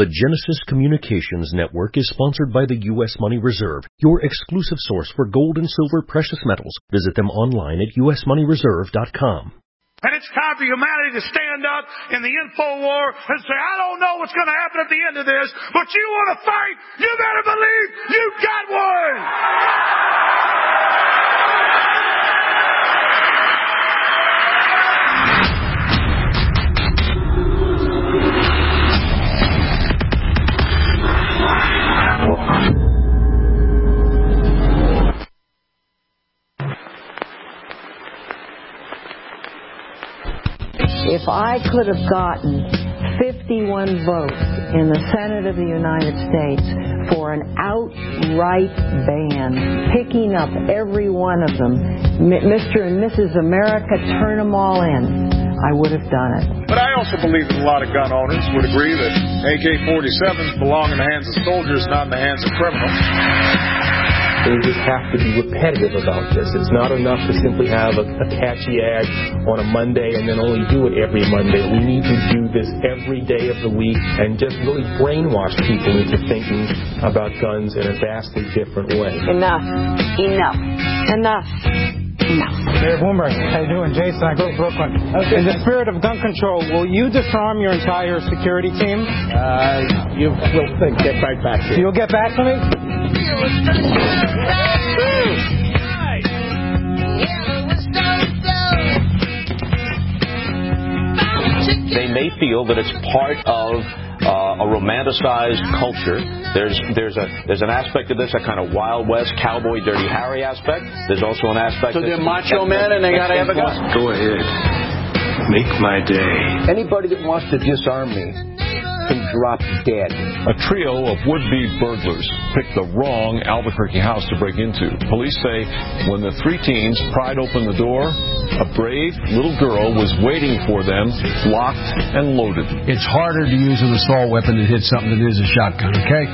The Genesis Communications Network is sponsored by the U.S. Money Reserve, your exclusive source for gold and silver precious metals. Visit them online at usmoneyreserve.com. And it's time for humanity to stand up in the info war and say, I don't know what's going to happen at the end of this, but you want to fight, you better believe you got one! If I could have gotten 51 votes in the Senate of the United States for an outright ban, picking up every one of them, Mr. and Mrs. America, turn them all in, I would have done it. But I also believe that a lot of gun owners would agree that AK-47s belong in the hands of soldiers, not in the hands of criminals. We just have to be repetitive about this. It's not enough to simply have a catchy ad on a Monday and then only do it every Monday. We need to do this every day of the week and just really brainwash people into thinking about guns in a vastly different way. Enough. Enough. Enough. Enough. Mayor Bloomberg, how you doing? Jason, I go to Brooklyn. Okay. In the spirit of gun control, will you disarm your entire security team? We'll get right back to you. You'll get back to me? They may feel that it's part of a romanticized culture. There's an aspect of this, a kind of Wild West cowboy Dirty Harry aspect. There's also an aspect. So they're macho men and they got to have a gun. Go ahead, make my day. Anybody that wants to disarm me can drop dead. A trio of would-be burglars picked the wrong Albuquerque house to break into. Police say when the three teens pried open the door, a brave little girl was waiting for them, locked and loaded. It's harder to use an assault weapon to hit something than it is a shotgun, okay?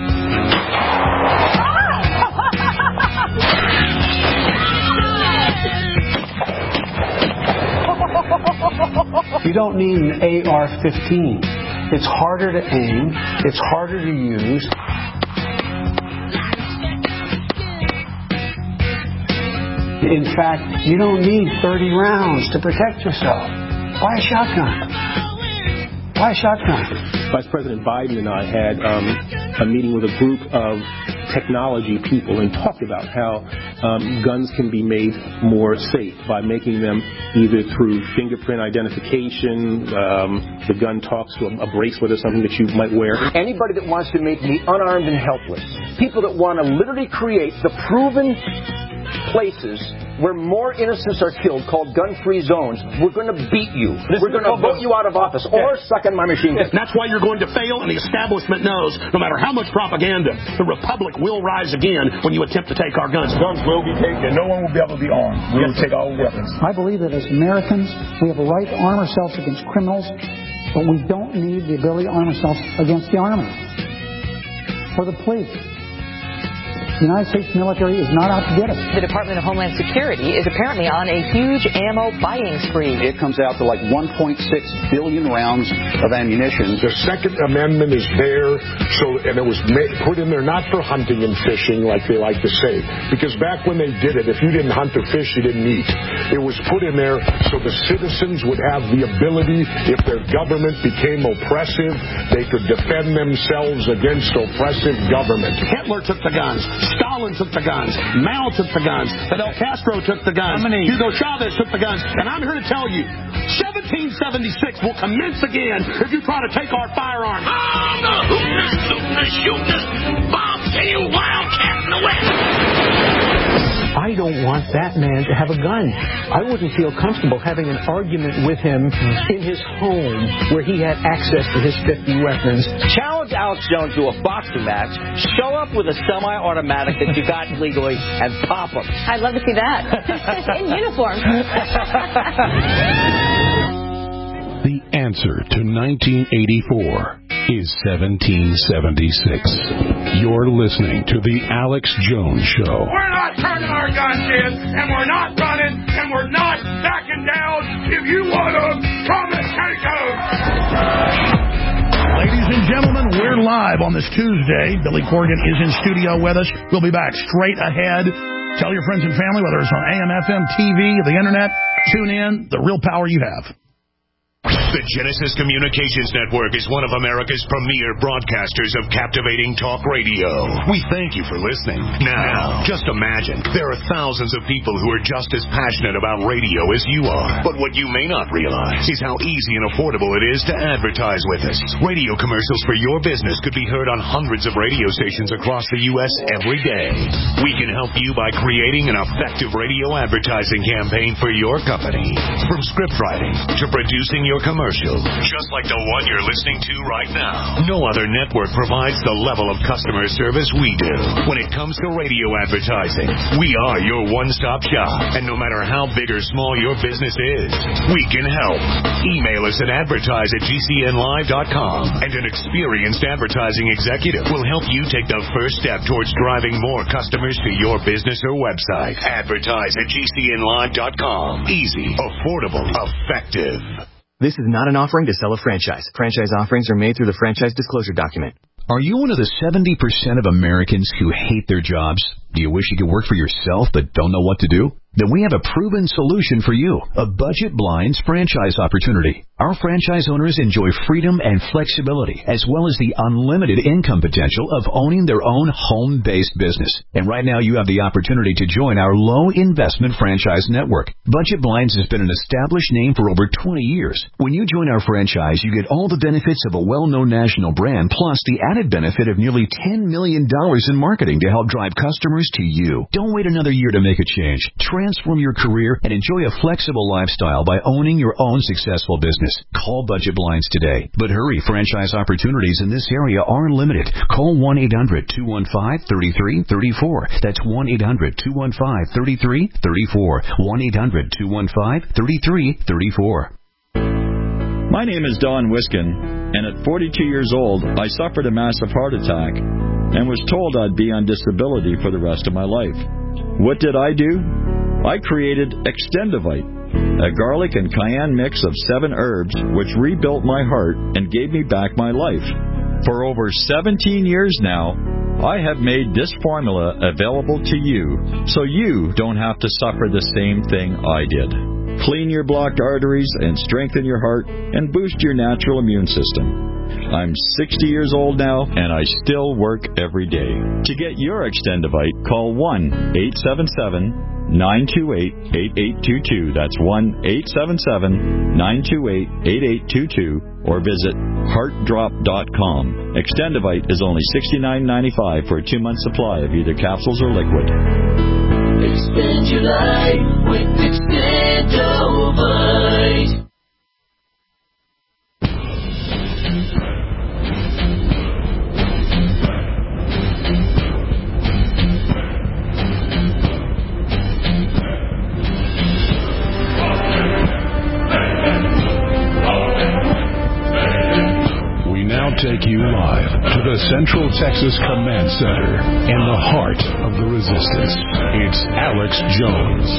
You don't need an AR-15. It's harder to aim. It's harder to use. In fact, you don't need 30 rounds to protect yourself. Buy a shotgun. Buy a shotgun. Vice President Biden and I had a meeting with a group of technology people and talked about how guns can be made more safe by making them either through fingerprint identification, the gun talks to a bracelet or something that you might wear. Anybody that wants to make me unarmed and helpless, people that want to literally create the proven places where more innocents are killed, called gun-free zones, we're going to beat you. We're going to vote you out of office or suck in my machine gun. That's why you're going to fail, and the establishment knows no matter how much propaganda, the Republic will rise again when you attempt to take our guns. Guns will be taken. No one will be able to be armed. We will take all weapons. I believe that as Americans, we have a right to arm ourselves against criminals, but we don't need the ability to arm ourselves against the army or the police. The United States military is not out to get us. The Department of Homeland Security is apparently on a huge ammo buying spree. It comes out to like 1.6 billion rounds of ammunition. The Second Amendment is there, and it was put in there not for hunting and fishing like they like to say. Because back when they did it, if you didn't hunt or fish, you didn't eat. It was put in there so the citizens would have the ability, if their government became oppressive, they could defend themselves against oppressive government. Hitler took the guns. Stalin took the guns. Mao took the guns. Fidel Castro took the guns. Hugo Chavez took the guns. And I'm here to tell you, 1776 will commence again if you try to take our firearms. I'm the hootin'est, tootin'est, shootin'est, bobtail wildcat in the West. I don't want that man to have a gun. I wouldn't feel comfortable having an argument with him in his home where he had access to his 50 weapons. Challenge Alex Jones to a boxing match, show up with a semi-automatic that you got legally, and pop him. I'd love to see that. In uniform. The answer to 1984 is 1776. You're listening to The Alex Jones Show. We're not turning our guns in, and we're not running, and we're not backing down. If you want them, come and take them. Ladies and gentlemen, we're live on this Tuesday. Billy Corgan is in studio with us. We'll be back straight ahead. Tell your friends and family, whether it's on AM, FM, TV, the Internet, tune in. The real power you have. The Genesis Communications Network is one of America's premier broadcasters of captivating talk radio. We thank you for listening. Now, just imagine, there are thousands of people who are just as passionate about radio as you are. But what you may not realize is how easy and affordable it is to advertise with us. Radio commercials for your business could be heard on hundreds of radio stations across the U.S. every day. We can help you by creating an effective radio advertising campaign for your company. From script writing to producing your commercial, just like the one you're listening to right now. No other network provides the level of customer service we do. When it comes to radio advertising, we are your one-stop shop. And no matter how big or small your business is, we can help. Email us at advertise@gcnlive.com, and an experienced advertising executive will help you take the first step towards driving more customers to your business or website. Advertise@gcnlive.com. Easy, affordable, effective. This is not an offering to sell a franchise. Franchise offerings are made through the franchise disclosure document. Are you one of the 70% of Americans who hate their jobs? Do you wish you could work for yourself but don't know what to do? Then we have a proven solution for you, a Budget Blinds franchise opportunity. Our franchise owners enjoy freedom and flexibility, as well as the unlimited income potential of owning their own home-based business. And right now you have the opportunity to join our low-investment franchise network. Budget Blinds has been an established name for over 20 years. When you join our franchise, you get all the benefits of a well-known national brand, plus the added benefit of nearly $10 million in marketing to help drive customers to you. Don't wait another year to make a change. Transform your career and enjoy a flexible lifestyle by owning your own successful business. Call Budget Blinds today. But hurry, franchise opportunities in this area are limited. Call 1-800-215-3334. That's 1-800-215-3334. 1-800-215-3334. My name is Don Wiskin, and at 42 years old, I suffered a massive heart attack and was told I'd be on disability for the rest of my life. What did I do? I created Extendivite, a garlic and cayenne mix of 7 herbs which rebuilt my heart and gave me back my life. For over 17 years now, I have made this formula available to you so you don't have to suffer the same thing I did. Clean your blocked arteries and strengthen your heart and boost your natural immune system. I'm 60 years old now, and I still work every day. To get your Extendivite, call 1-877-928-8822. That's 1-877-928-8822. Or visit heartdrop.com. Extendivite is only $69.95 for a 2-month supply of either capsules or liquid. Extend your life with Extendivite. Take you live to the Central Texas Command Center in the heart of the resistance. It's Alex Jones.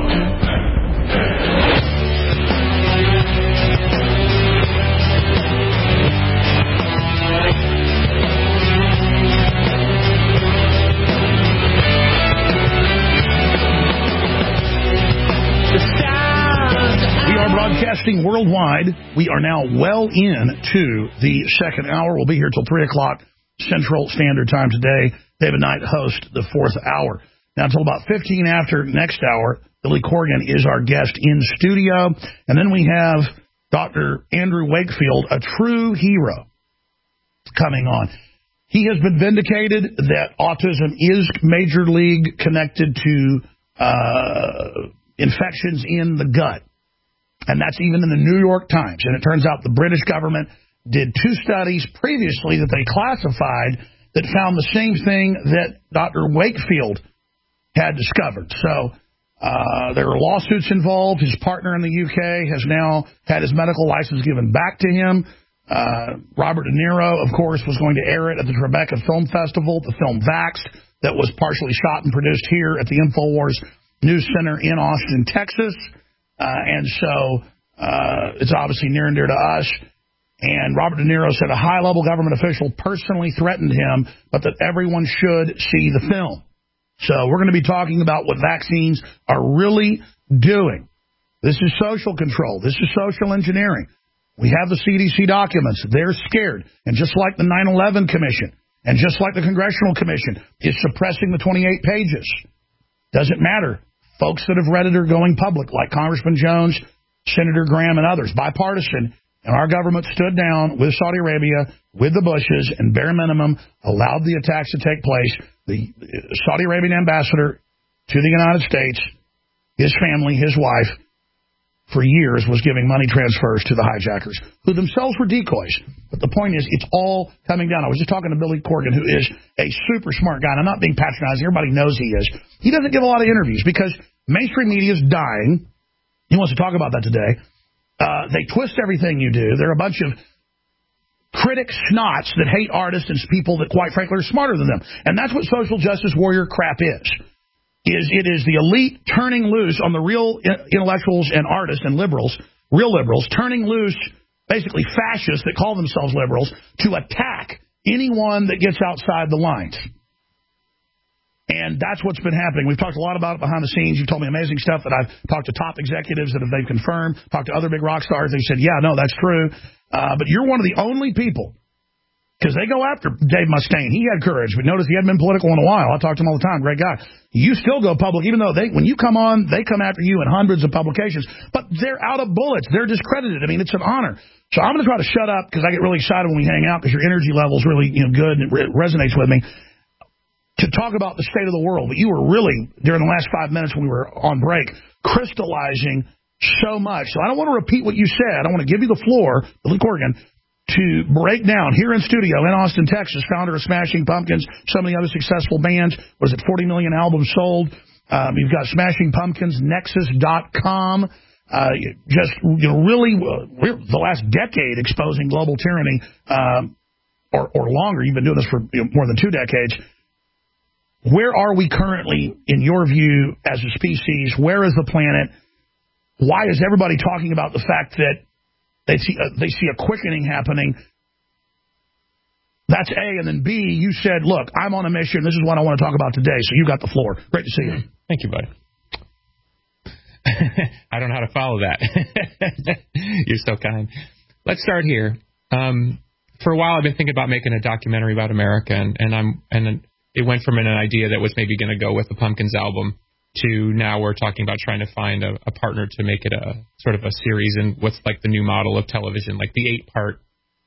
Broadcasting worldwide. We are now well into the second hour. We'll be here till 3 o'clock Central Standard Time today. David Knight hosts the 4th hour. Now, until about 15 after next hour, Billy Corgan is our guest in studio. And then we have Dr. Andrew Wakefield, a true hero, coming on. He has been vindicated that autism is major league connected to infections in the gut. And that's even in the New York Times. And it turns out the British government did 2 studies previously that they classified that found the same thing that Dr. Wakefield had discovered. So there are lawsuits involved. His partner in the UK has now had his medical license given back to him. Robert De Niro, of course, was going to air it at the Tribeca Film Festival, the film Vaxxed, that was partially shot and produced here at the InfoWars News Center in Austin, Texas. And so it's obviously near and dear to us. And Robert De Niro said a high-level government official personally threatened him, but that everyone should see the film. So we're going to be talking about what vaccines are really doing. This is social control. This is social engineering. We have the CDC documents. They're scared. And just like the 9/11 Commission, and just like the Congressional Commission is suppressing the 28 pages, doesn't matter. Folks that have read it are going public, like Congressman Jones, Senator Graham, and others, bipartisan. And our government stood down with Saudi Arabia, with the Bushes, and bare minimum allowed the attacks to take place. The Saudi Arabian ambassador to the United States, his family, his wife, for years was giving money transfers to the hijackers, who themselves were decoys. But the point is, it's all coming down. I was just talking to Billy Corgan, who is a super smart guy, and I'm not being patronizing. Everybody knows he is. He doesn't give a lot of interviews because mainstream media is dying. He wants to talk about that today. They twist everything you do. They're a bunch of critic snots that hate artists and people that, quite frankly, are smarter than them. And that's what social justice warrior crap is. It is the elite turning loose on the real intellectuals and artists and liberals, real liberals, turning loose basically fascists that call themselves liberals to attack anyone that gets outside the lines. And that's what's been happening. We've talked a lot about it behind the scenes. You've told me amazing stuff that I've talked to top executives that they've confirmed, talked to other big rock stars. They said, yeah, no, that's true. But you're one of the only people, because they go after Dave Mustaine. He had courage, but notice he hadn't been political in a while. I talk to him all the time. Great guy. You still go public, even though when you come on, they come after you in hundreds of publications. But they're out of bullets. They're discredited. I mean, it's an honor. So I'm going to try to shut up because I get really excited when we hang out because your energy level is really good and it resonates with me, to talk about the state of the world. But you were really, during the last 5 minutes when we were on break, crystallizing so much. So I don't want to repeat what you said. I want to give you the floor, Billy Corgan, to break down here in studio in Austin, Texas, founder of Smashing Pumpkins, some of the other successful bands. Was it 40 million albums sold? You've got Smashing Pumpkins, Nexus.com. Really, the last decade exposing global tyranny, or longer. You've been doing this for more than 2 decades. Where are we currently, in your view, as a species? Where is the planet? Why is everybody talking about the fact that they see a quickening happening? That's A. And then B, you said, look, I'm on a mission. This is what I want to talk about today. So you got the floor. Great to see you. Thank you, bud. I don't know how to follow that. You're so kind. Let's start here. For a while, I've been thinking about making a documentary about America, and it went from an idea that was maybe going to go with the Pumpkins album to now we're talking about trying to find a partner to make it a sort of a series and what's like the new model of television, like the 8-part,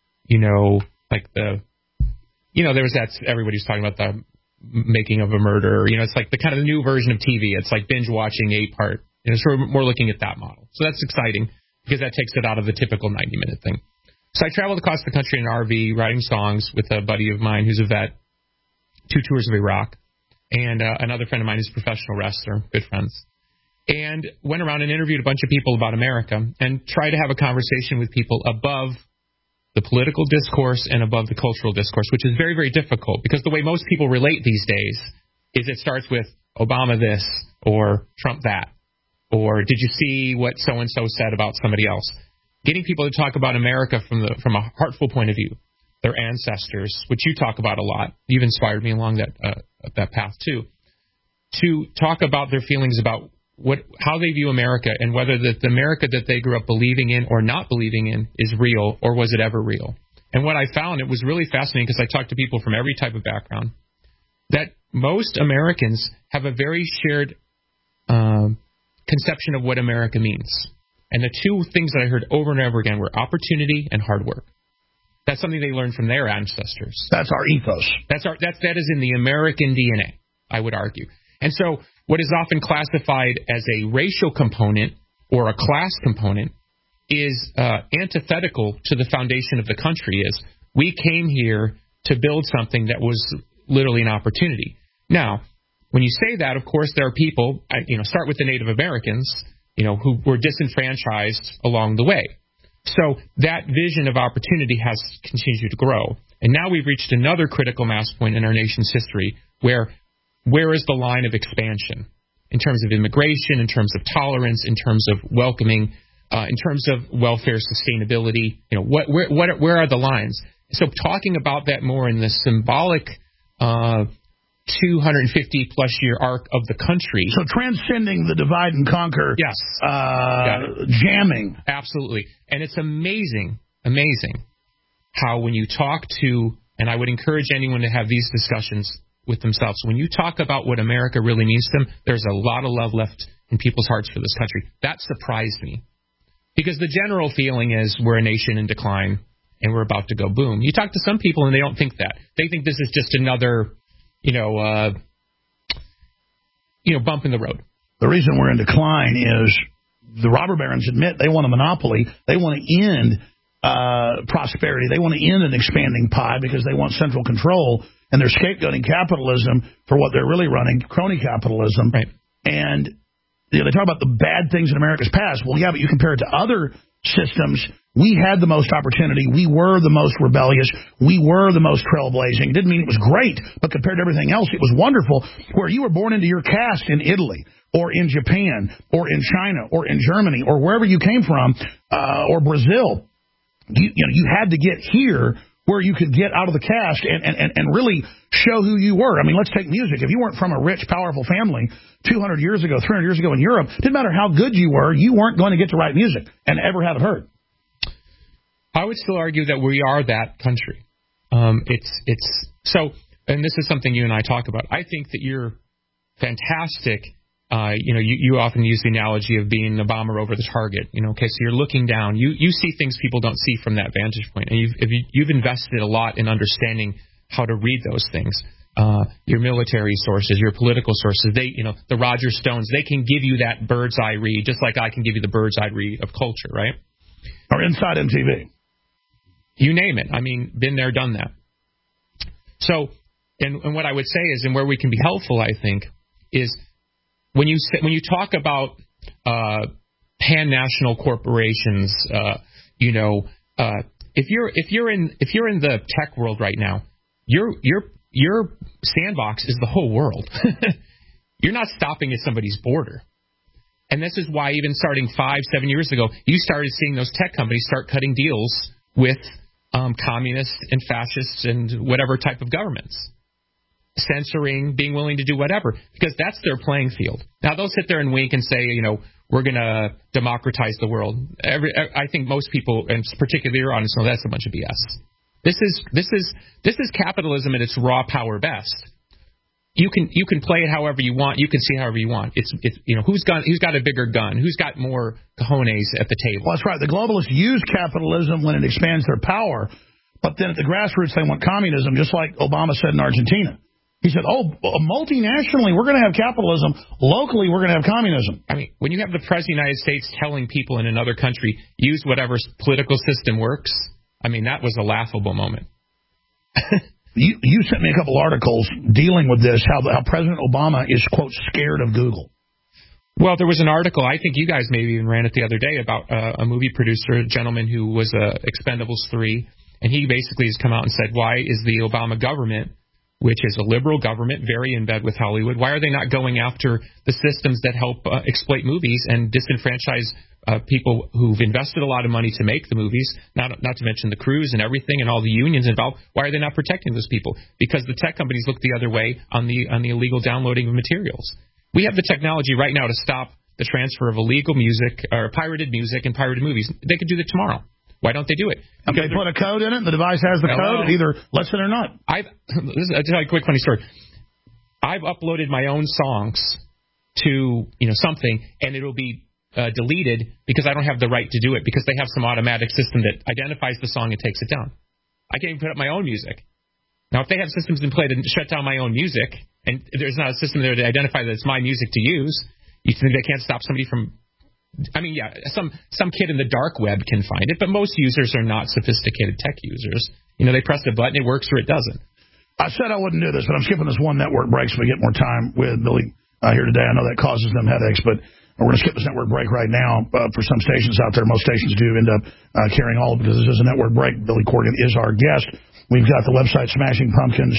there was that, everybody's talking about the making of a murder, it's like the kind of the new version of TV. It's like binge watching 8-part. So we're looking at that model. So that's exciting because that takes it out of the typical 90-minute thing. So I traveled across the country in an RV writing songs with a buddy of mine who's a vet, 2 tours of Iraq, and another friend of mine who's a professional wrestler, good friends, and went around and interviewed a bunch of people about America and tried to have a conversation with people above the political discourse and above the cultural discourse, which is very, very difficult because the way most people relate these days is it starts with Obama this or Trump that, or did you see what so-and-so said about somebody else? Getting people to talk about America from a heartful point of view, their ancestors, which you talk about a lot. You've inspired me along that path too, to talk about their feelings about how they view America and whether the America that they grew up believing in or not believing in is real or was it ever real. And what I found, it was really fascinating because I talked to people from every type of background, that most Americans have a very shared conception of what America means. And the 2 things that I heard over and over again were opportunity and hard work. That's something they learned from their ancestors. That's our ethos. That is in the American DNA, I would argue. And so what is often classified as a racial component or a class component is antithetical to the foundation of the country. Is we came here to build something that was literally an opportunity. Now, when you say that, of course, there are people, start with the Native Americans, who were disenfranchised along the way. So that vision of opportunity has continued to grow. And now we've reached another critical mass point in our nation's history where is the line of expansion in terms of immigration, in terms of tolerance, in terms of welcoming in terms of welfare sustainability, where are the lines? So talking about that more in the symbolic 250-plus year arc of the country. So transcending the divide and conquer. Yes. Jamming. Absolutely. And it's amazing how when you talk to, and I would encourage anyone to have these discussions with themselves, when you talk about what America really means to them, there's a lot of love left in people's hearts for this country. That surprised me. Because the general feeling is we're a nation in decline and we're about to go boom. You talk to some people and they don't think that. They think this is just another, bump in the road. The reason we're in decline is the robber barons admit they want a monopoly. They want to end prosperity. They want to end an expanding pie because they want central control, and they're scapegoating capitalism for what they're really running, crony capitalism. Right. And they talk about the bad things in America's past. Well, yeah, but you compare it to other systems. We had the most opportunity. We were the most rebellious. We were the most trailblazing. It didn't mean it was great, but compared to everything else, it was wonderful. Where you were born into your caste in Italy or in Japan or in China or in Germany or wherever you came from or Brazil, you had to get here where you could get out of the caste and really show who you were. I mean, let's take music. If you weren't from a rich, powerful family 200 years ago, 300 years ago in Europe, it didn't matter how good you were, you weren't going to get to write music and ever have it heard. I would still argue that we are that country. It's so, and this is something you and I talk about. I think that you're fantastic. You often use the analogy of being a bomber over the target. Okay, so you're looking down. You see things people don't see from that vantage point, and you've invested a lot in understanding how to read those things. Your military sources, your political sources, the Roger Stones, they can give you that bird's eye read, just like I can give you the bird's eye read of culture, right? Or Inside MTV. You name it. I mean, been there, done that. So, and what I would say is, and where we can be helpful, I think, is when you talk about pan-national corporations, if you're in the tech world right now, your sandbox is the whole world. You're not stopping at somebody's border. And this is why even starting 5-7 years ago, you started seeing those tech companies start cutting deals with communists and fascists and whatever type of governments. Censoring, being willing to do whatever, because that's their playing field. Now, they'll sit there and wink and say, we're going to democratize the world. I think most people, and particularly your audience, know that's a bunch of BS. This is capitalism at its raw power best. You can play it however you want. You can see however you want. It's who's got a bigger gun? Who's got more cojones at the table? Well, that's right. The globalists use capitalism when it expands their power, but then at the grassroots they want communism, just like Obama said in Argentina. He said, multinationally, we're going to have capitalism. Locally, we're going to have communism. I mean, when you have the President of the United States telling people in another country, use whatever political system works, I mean, that was a laughable moment. You sent me a couple articles dealing with this, how President Obama is, quote, scared of Google. Well, there was an article, I think you guys maybe even ran it the other day, about a movie producer, a gentleman who was Expendables 3, and he basically has come out and said, why is the Obama government, which is a liberal government, very in bed with Hollywood, why are they not going after the systems that help exploit movies and disenfranchise people who've invested a lot of money to make the movies, not to mention the crews and everything and all the unions involved? Why are they not protecting those people? Because the tech companies look the other way on the illegal downloading of materials. We have the technology right now to stop the transfer of illegal music or pirated music and pirated movies. They could do that tomorrow. Why don't they do it? If they put a code in it, the device has the code, it either lets it or not. I'll tell you a quick funny story. I've uploaded my own songs to something, and it'll be deleted because I don't have the right to do it, because they have some automatic system that identifies the song and takes it down. I can't even put up my own music. Now, if they have systems in play to shut down my own music, and there's not a system there to identify that it's my music to use, you think they can't stop somebody from... I mean, yeah, some kid in the dark web can find it, but most users are not sophisticated tech users. They press the button, it works or it doesn't. I said I wouldn't do this, but I'm skipping this one network break so we get more time with Billy here today. I know that causes them headaches, but we're going to skip this network break right now. For some stations out there, most stations do end up carrying all of it because this is a network break. Billy Corgan is our guest. We've got the website Smashing Pumpkins,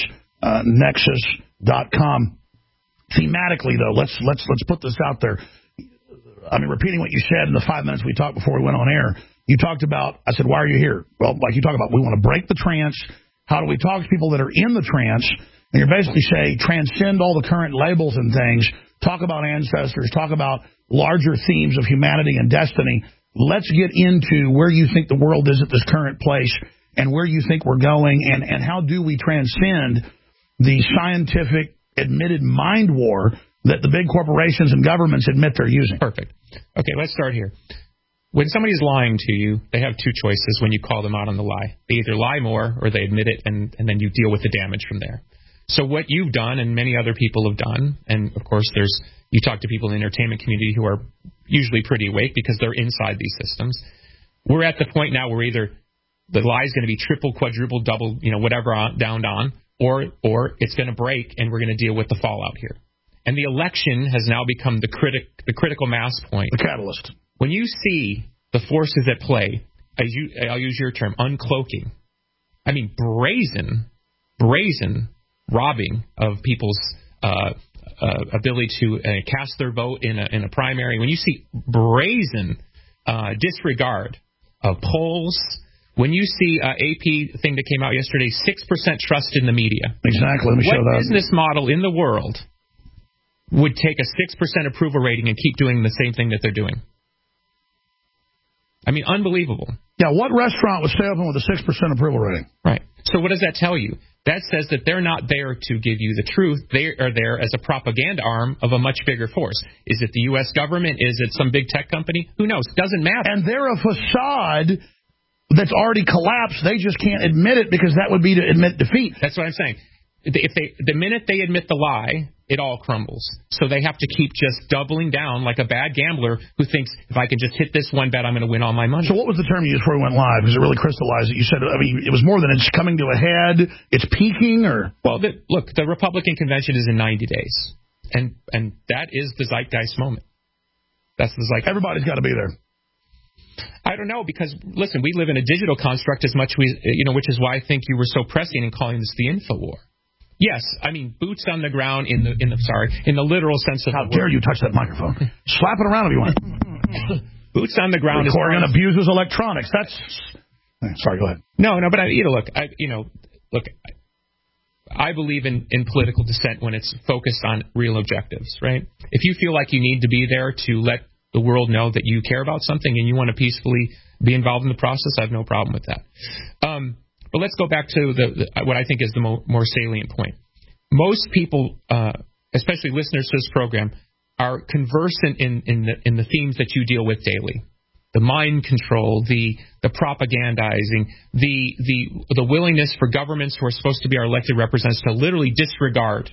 Nexus.com. Thematically, though, let's put this out there. repeating what you said in the 5 minutes we talked before we went on air. You talked about, I said, why are you here? Well, like you talk about, we want to break the trance. How do we talk to people that are in the trance? And you're basically saying, transcend all the current labels and things. Talk about ancestors. Talk about larger themes of humanity and destiny. Let's get into where you think the world is at this current place and where you think we're going, and how do we transcend the scientific admitted mind war that the big corporations and governments admit they're using. Perfect. Okay, let's start here. When somebody's lying to you, they have two choices when you call them out on the lie. They either lie more or they admit it, and then you deal with the damage from there. So what you've done and many other people have done, and of course you talk to people in the entertainment community who are usually pretty awake because they're inside these systems. We're at the point now where either the lie is going to be triple, quadruple, double, whatever downed on, or it's going to break and we're going to deal with the fallout here. And the election has now become the critical mass point. The catalyst. When you see the forces at play, I'll use your term, uncloaking. I mean, brazen robbing of people's ability to cast their vote in a primary. When you see brazen disregard of polls, when you see AP thing that came out yesterday, 6% trust in the media. Exactly. Let me show that. What business model in the world would take a 6% approval rating and keep doing the same thing that they're doing? I mean, unbelievable. Yeah, what restaurant would stay open with a 6% approval rating? Right. So what does that tell you? That says that they're not there to give you the truth. They are there as a propaganda arm of a much bigger force. Is it the U.S. government? Is it some big tech company? Who knows? Doesn't matter. And they're a facade that's already collapsed. They just can't admit it because that would be to admit defeat. That's what I'm saying. The minute they admit the lie, it all crumbles. So they have to keep just doubling down like a bad gambler who thinks, if I can just hit this one bet, I'm going to win all my money. So what was the term you used before we went live? Because it really crystallized it. You said, it was more than it's coming to a head, it's peaking, or? Well, look, the Republican convention is in 90 days. And that is the zeitgeist moment. That's the zeitgeist. Everybody's got to be there. I don't know, because, listen, we live in a digital construct as much, which is why I think you were so prescient in calling this the info war. Yes, I mean, boots on the ground in the literal sense of the word. How dare you touch that microphone? Slap it around if you want. Boots on the ground. Corrigan abuses electronics. Sorry, go ahead. No, but look, I believe in political dissent when it's focused on real objectives, right? If you feel like you need to be there to let the world know that you care about something and you want to peacefully be involved in the process, I have no problem with that. But let's go back to what I think is the more salient point. Most people, especially listeners to this program, are conversant in the themes that you deal with daily. The mind control, the propagandizing, the willingness for governments who are supposed to be our elected representatives to literally disregard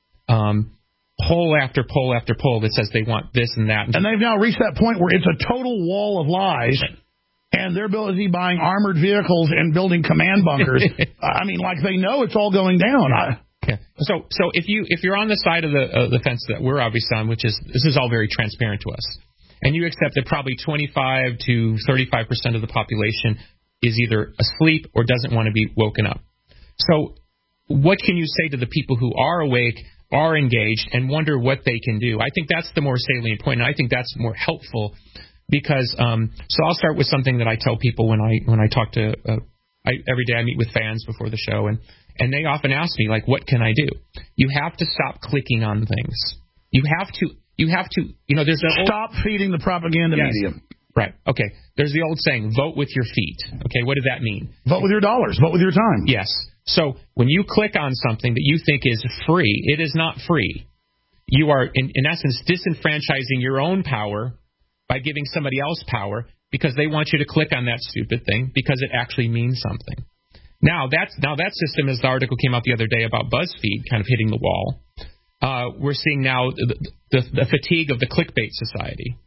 poll after poll after poll that says they want this and that. And they've now reached that point where it's a total wall of lies. And they're busy buying armored vehicles and building command bunkers. I mean, like they know it's all going down. Yeah. So if you're on the side of the fence that we're obviously on, which is this is all very transparent to us, and you accept that probably 25 to 35% of the population is either asleep or doesn't want to be woken up. So what can you say to the people who are awake, are engaged, and wonder what they can do? I think that's the more salient point, and I think that's more helpful. Because so I'll start with something that I tell people when I talk to every day I meet with fans before the show, and they often ask me, like, what can I do? You have to stop clicking on things. You have to there's stop feeding the propaganda media. Right. Okay. There's the old saying, vote with your feet. Okay. What does that mean? Vote with your dollars. Vote with your time. Yes. So when you click on something that you think is free, it is not free. You are in essence disenfranchising your own power by giving somebody else power because they want you to click on that stupid thing because it actually means something. Now that system, as the article came out the other day about BuzzFeed kind of hitting the wall, we're seeing now the fatigue of the clickbait society.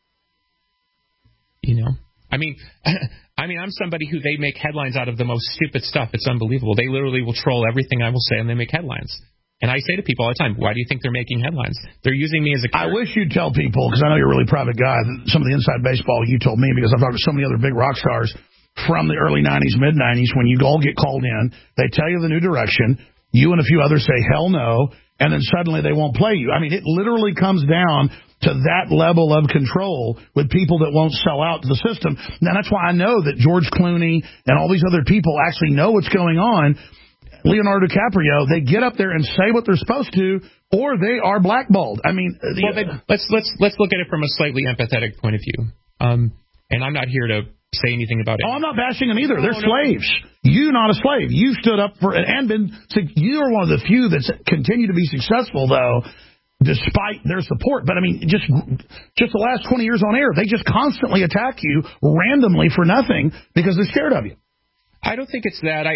I mean, I'm somebody who they make headlines out of the most stupid stuff. It's unbelievable. They literally will troll everything I will say, and they make headlines. And I say to people all the time, why do you think they're making headlines? They're using me as a character. I wish you'd tell people, because I know you're a really private guy, some of the inside baseball you told me, because I've talked to so many other big rock stars from the early 90s, mid-90s, when you all get called in, they tell you the new direction, you and a few others say hell no, and then suddenly they won't play you. I mean, it literally comes down to that level of control with people that won't sell out to the system. Now, that's why I know that George Clooney and all these other people actually know what's going on. Leonardo DiCaprio, they get up there and say what they're supposed to, or they are blackballed. I mean, let's look at it from a slightly empathetic point of view. And I'm not here to say anything about it. Oh, I'm not bashing them either. They're slaves. You not a slave. You stood up for and been. You are one of the few that's continue to be successful, though, despite their support. But I mean, just the last 20 years on air, they just constantly attack you randomly for nothing because they're scared of you. I don't think it's that.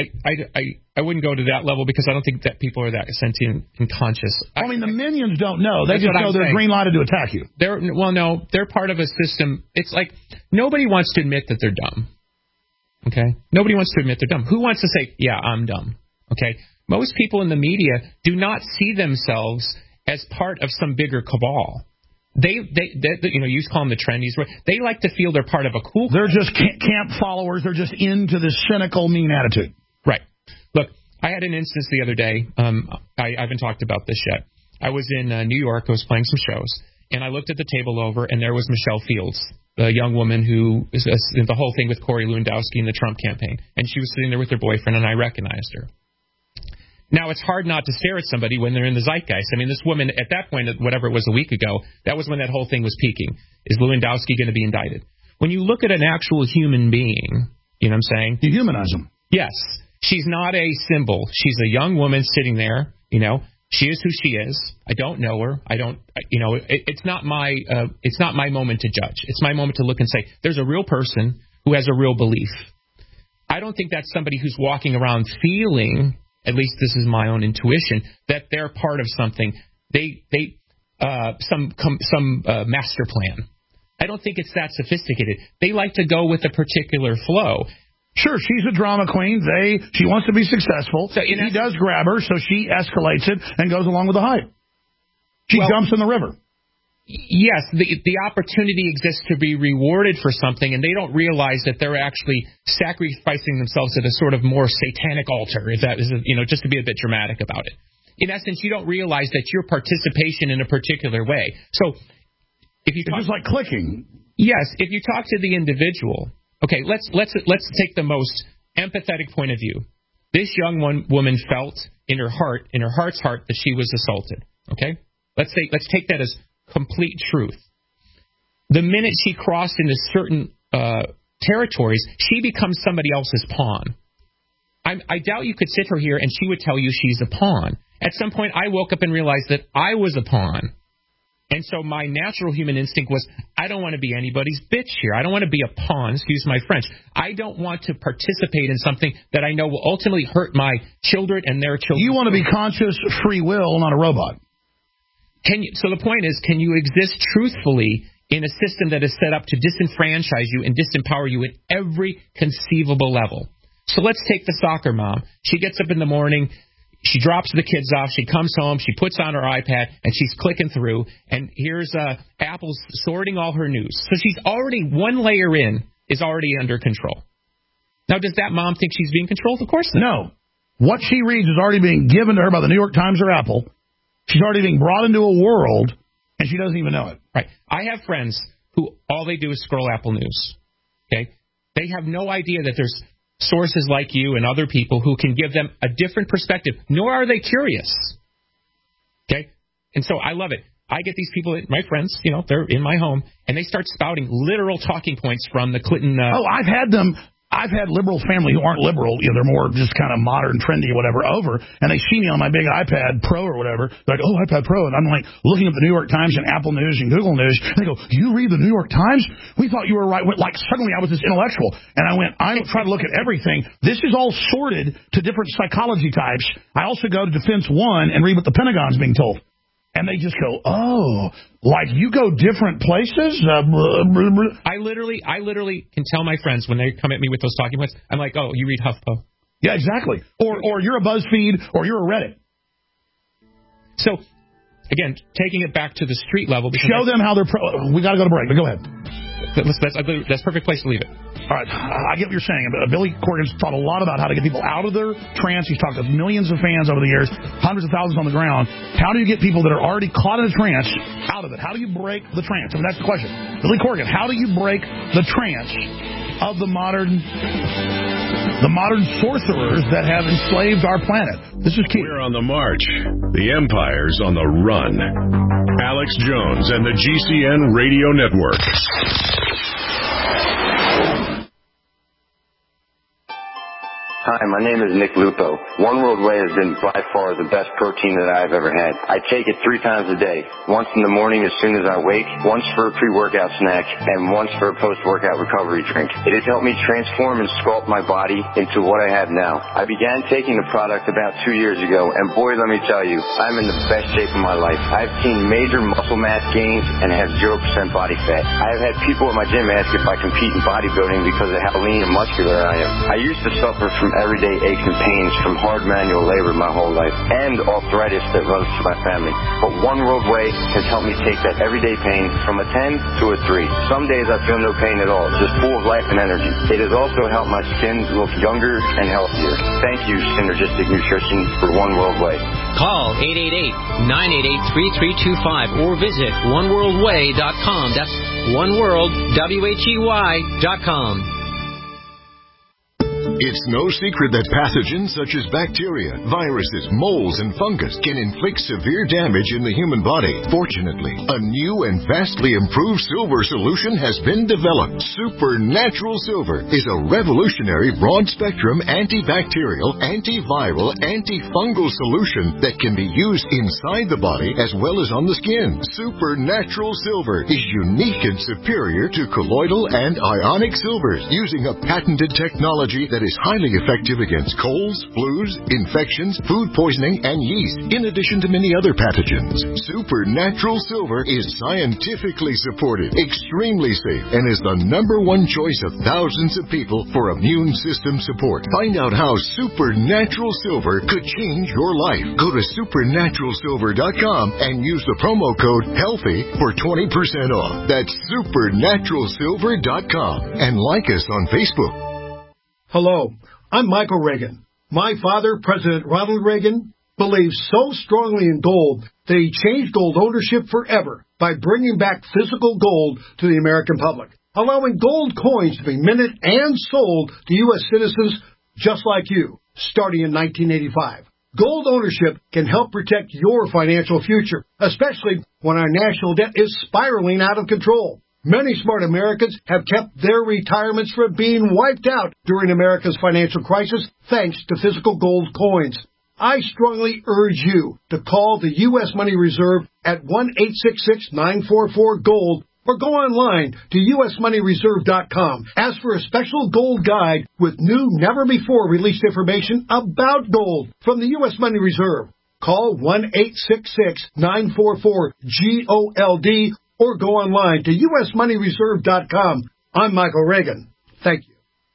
I wouldn't go to that level because I don't think that people are that sentient and conscious. I mean, the minions don't know. They just know they're green-lighted to attack you. They're part of a system. It's like nobody wants to admit that they're dumb. Okay? Nobody wants to admit they're dumb. Who wants to say, yeah, I'm dumb? Okay? Most people in the media do not see themselves as part of some bigger cabal. They you call them the trendies. They like to feel they're part of a cool. They're just camp followers. They're just into this cynical, mean attitude. Right. Look, I had an instance the other day. I haven't talked about this yet. I was in New York. I was playing some shows, and I looked at the table over, and there was Michelle Fields, the young woman who is the whole thing with Corey Lewandowski in the Trump campaign, and she was sitting there with her boyfriend, and I recognized her. Now, it's hard not to stare at somebody when they're in the zeitgeist. I mean, this woman, at that point, whatever it was a week ago, that was when that whole thing was peaking. Is Lewandowski going to be indicted? When you look at an actual human being, you know what I'm saying? You humanize them. Yes. She's not a symbol. She's a young woman sitting there, She is who she is. I don't know her. It's not my moment to judge. It's my moment to look and say, there's a real person who has a real belief. I don't think that's somebody who's walking around feeling, at least this is my own intuition, that they're part of something. Some master plan. I don't think it's that sophisticated. They like to go with a particular flow. Sure, she's a drama queen. She wants to be successful. So he does grab her, so she escalates it and goes along with the hype. She jumps in the river. Yes, the opportunity exists to be rewarded for something, and they don't realize that they're actually sacrificing themselves at a sort of more satanic altar, if that is, just to be a bit dramatic about it. In essence, you don't realize that your participation in a particular way. So, if you talk, it's just like clicking. Yes, if you talk to the individual, okay, let's take the most empathetic point of view. This young woman felt in her heart's heart, that she was assaulted. Okay, let's take that as complete truth. The minute she crossed into certain territories, she becomes somebody else's pawn. I doubt you could sit her here and she would tell you she's a pawn. At some point, I woke up and realized that I was a pawn. And so my natural human instinct was, I don't want to be anybody's bitch here. I don't want to be a pawn, excuse my French. I don't want to participate in something that I know will ultimately hurt my children and their children. You want to be conscious, free will, not a robot. So the point is, can you exist truthfully in a system that is set up to disenfranchise you and disempower you at every conceivable level? So let's take the soccer mom. She gets up in the morning, she drops the kids off, she comes home, she puts on her iPad, and she's clicking through, and here's Apple's sorting all her news. So she's already, one layer in, is already under control. Now, does that mom think she's being controlled? Of course not. No. What she reads is already being given to her by the New York Times or Apple. She's already being brought into a world, and she doesn't even know it. Right. I have friends who all they do is scroll Apple News. Okay? They have no idea that there's sources like you and other people who can give them a different perspective, nor are they curious. Okay? And so I love it. I get these people, my friends, they're in my home, and they start spouting literal talking points from the Clinton... I've had them... I've had liberal family who aren't liberal, they're more just kind of modern, trendy, whatever, over, and they see me on my big iPad Pro or whatever, they're like, oh, iPad Pro, and I'm like looking at the New York Times and Apple News and Google News, and they go, you read the New York Times? We thought you were right. Like, suddenly I was this intellectual, and I went, I don't try to look at everything. This is all sorted to different psychology types. I also go to Defense One and read what the Pentagon's being told. And they just go, oh, like you go different places? I literally can tell my friends when they come at me with those talking points, I'm like, oh, you read HuffPo. Yeah, exactly. Or you're a BuzzFeed, or you're a Reddit. So, again, taking it back to the street level. Show them how they're we got to go to break, but go ahead. That's a perfect place to leave it. All right, I get what you're saying. Billy Corgan's thought a lot about how to get people out of their trance. He's talked to millions of fans over the years, hundreds of thousands on the ground. How do you get people that are already caught in a trance out of it? How do you break the trance? I mean, that's the question. Billy Corgan, how do you break the trance of the modern sorcerers that have enslaved our planet? This is key. We're on the march. The empire's on the run. Alex Jones and the GCN Radio Network. Hi, my name is Nick Lupo. One World Whey has been by far the best protein that I've ever had. I take it 3 times a day. Once in the morning as soon as I wake, once for a pre-workout snack, and once for a post-workout recovery drink. It has helped me transform and sculpt my body into what I have now. I began taking the product about 2 years ago, and boy, let me tell you, I'm in the best shape of my life. I've seen major muscle mass gains and have 0% body fat. I have had people at my gym ask if I compete in bodybuilding because of how lean and muscular I am. I used to suffer from everyday aches and pains from hard manual labor my whole life and arthritis that runs through my family. But One World Whey has helped me take that everyday pain from a 10 to a 3. Some days I feel no pain at all, just full of life and energy. It has also helped my skin look younger and healthier. Thank you, Synergistic Nutrition, for One World Whey. Call 888-988-3325 or visit oneworldwhey.com. That's oneworldwhey.com. It's no secret that pathogens such as bacteria, viruses, molds, and fungus can inflict severe damage in the human body. Fortunately, a new and vastly improved silver solution has been developed. Supernatural Silver is a revolutionary broad-spectrum antibacterial, antiviral, antifungal solution that can be used inside the body as well as on the skin. Supernatural Silver is unique and superior to colloidal and ionic silvers, using a patented technology that is highly effective against colds, flus, infections, food poisoning, and yeast, in addition to many other pathogens. Supernatural Silver is scientifically supported, extremely safe, and is the #1 choice of thousands of people for immune system support. Find out how Supernatural Silver could change your life. Go to supernaturalsilver.com and use the promo code HEALTHY for 20% off. That's supernaturalsilver.com. And like us on Facebook. Hello, I'm Michael Reagan. My father, President Ronald Reagan, believes so strongly in gold that he changed gold ownership forever by bringing back physical gold to the American public, allowing gold coins to be minted and sold to U.S. citizens just like you, starting in 1985. Gold ownership can help protect your financial future, especially when our national debt is spiraling out of control. Many smart Americans have kept their retirements from being wiped out during America's financial crisis thanks to physical gold coins. I strongly urge you to call the U.S. Money Reserve at 1-866-944-GOLD or go online to usmoneyreserve.com. Ask for a special gold guide with new, never-before-released information about gold from the U.S. Money Reserve. Call 1-866-944-GOLD or go online to usmoneyreserve.com. I'm Michael Reagan. Thank you.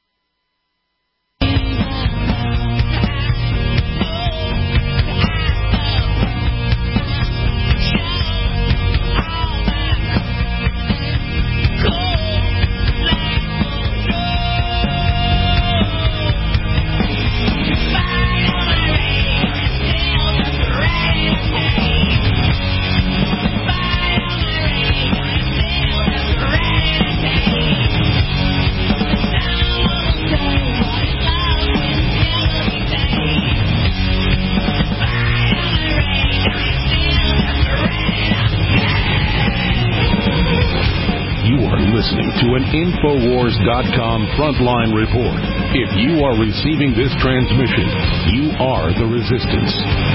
Listening to an Infowars.com frontline report. If you are receiving this transmission, you are the resistance.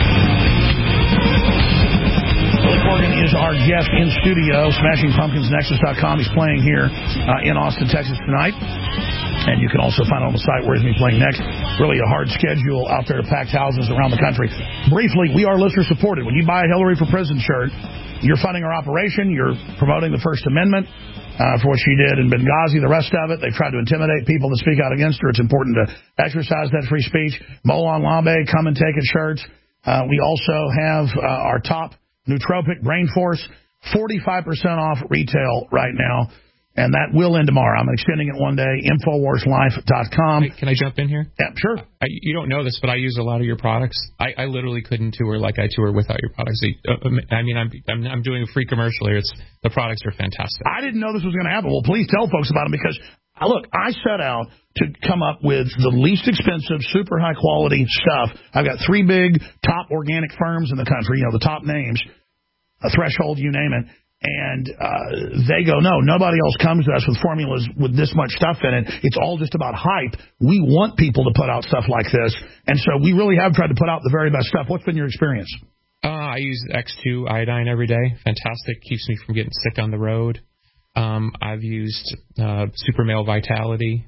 Billy Corgan is our guest in studio. SmashingPumpkinsNexus.com. He's playing here in Austin, Texas tonight. And you can also find it on the site where he's going to be playing next. Really a hard schedule out there, packed houses around the country. Briefly, we are listener supported. When you buy a Hillary for Prison shirt, you're funding our operation. You're promoting the First Amendment. For what she did in Benghazi, the rest of it. They tried to intimidate people to speak out against her. It's important to exercise that free speech. Molon Labe, come and take it shirts. We also have our top nootropic, Brain Force, 45% off retail right now. And that will end tomorrow. I'm extending it one day, InfoWarsLife.com. Hey, can I jump in here? Yeah, sure. You don't know this, but I use a lot of your products. I literally couldn't tour like I tour without your products. I mean, I'm doing a free commercial here. The products are fantastic. I didn't know this was going to happen. Well, please tell folks about them because, look, I set out to come up with the least expensive, super high-quality stuff. I've got 3 big top organic firms in the country, the top names, Threshold, you name it. And they go, no, nobody else comes to us with formulas with this much stuff in it. It's all just about hype. We want people to put out stuff like this. And so we really have tried to put out the very best stuff. What's been your experience? I use X2 iodine every day. Fantastic. Keeps me from getting sick on the road. I've used Super Male Vitality.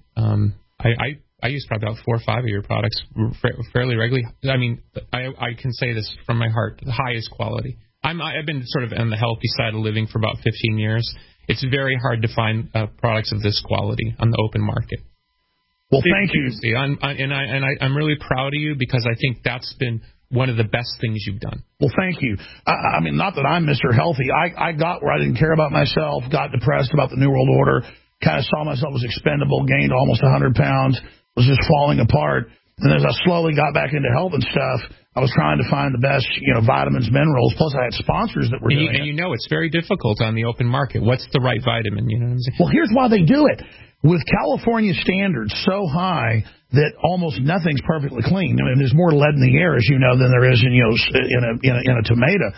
I use probably about 4 or 5 of your products fairly regularly. I mean, I can say this from my heart, the highest quality. I've been sort of on the healthy side of living for about 15 years. It's very hard to find products of this quality on the open market. Well, thank you. I'm really proud of you because I think that's been one of the best things you've done. Well, thank you. I mean, not that I'm Mr. Healthy. I got where I didn't care about myself, got depressed about the New World Order, kind of saw myself as expendable, gained almost 100 pounds, was just falling apart. And as I slowly got back into health and stuff, I was trying to find the best, vitamins, minerals. Plus, I had sponsors that were doing it. And it's very difficult on the open market. What's the right vitamin? You know what I'm saying? Well, here's why they do it. With California standards so high that almost nothing's perfectly clean. I mean, there's more lead in the air, as you know, than there is in a tomato.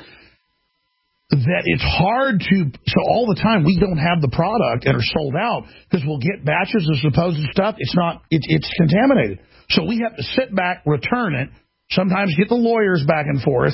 That it's hard to. So all the time we don't have the product and are sold out because we'll get batches of supposed stuff. It's not. It's contaminated. So we have to sit back, return it. Sometimes get the lawyers back and forth.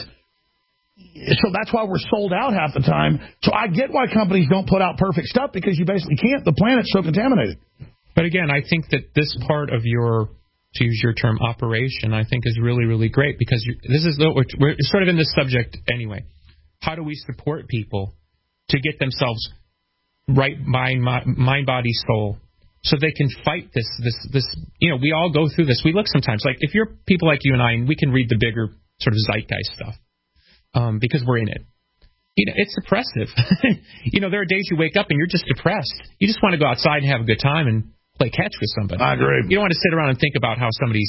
So that's why we're sold out half the time. So I get why companies don't put out perfect stuff because you basically can't. The planet's so contaminated. But again, I think that this part of your, to use your term, operation, I think is really, really great because we're sort of in this subject anyway. How do we support people to get themselves right, mind, body, soul? So they can fight this, we all go through this. We look sometimes, like if you're people like you and I, and we can read the bigger sort of zeitgeist stuff because we're in it. It's oppressive. There are days you wake up and you're just depressed. You just want to go outside and have a good time and play catch with somebody. I agree. You don't want to sit around and think about how somebody's,